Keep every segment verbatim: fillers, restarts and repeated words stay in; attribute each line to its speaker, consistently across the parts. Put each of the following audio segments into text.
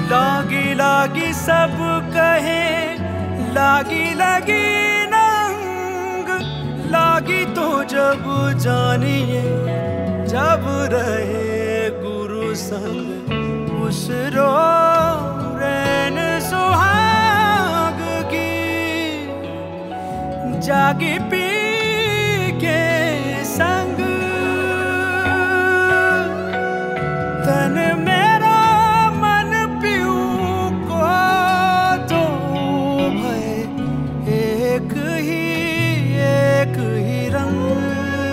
Speaker 1: लागी लागी सब कहे, लागी लगी नंग, लागी तो जब जानिए जब रहे गुरु संग, उस रो रैन सुहाग की जागी पी के संग। तन मेरा मन पियू को तो भय एक ही एक ही रंग।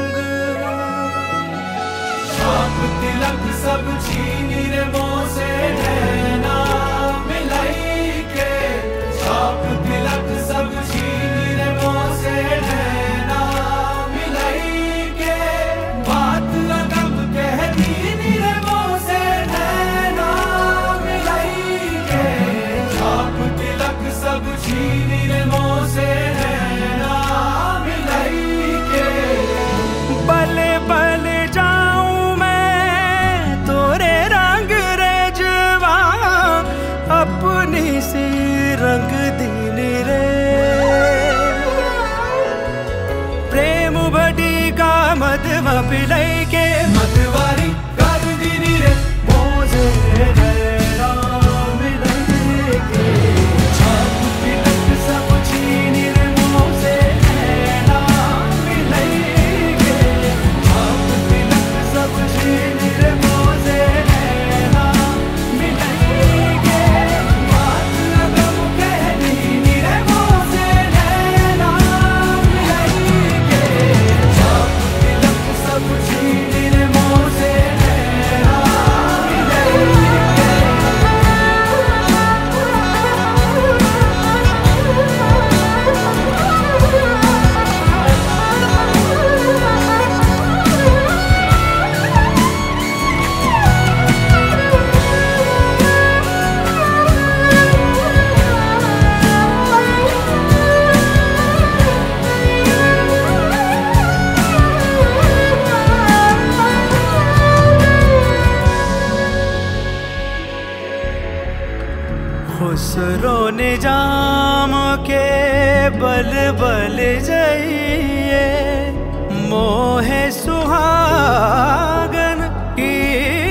Speaker 2: छाप तिलक सब छीन रे मोह से नैना मिलाई के, छाप तिलक सब छीन रे मोह से नैना मिलाई के, बात अगम कह दीन रे मोह से नैना मिलाई के, छाप तिलक सब छीन रे मोह से नैना मिलाई के।
Speaker 1: बले बले जाऊं मैं तोरे रंग रेजवा, अपनी सी रंग दीनी रे। प्रेम बड़ी का मधवा पिलाई के,
Speaker 2: मतवारी कर दीनी रे मोसे नैना मिलाई के, छाप तिलक सब छीन रे मोह से नैना मिलाई के, छाप तिलक सब छीन रे मोह से नैना मिलाई के, बात अगम कह दीनी रे मोह से नैना मिलाई के, छाप तिलक सब छीन रे मोह से नैना मिलाई के।
Speaker 1: खुसरो निजाम के बल बल जाइए, मोहे सुहागन की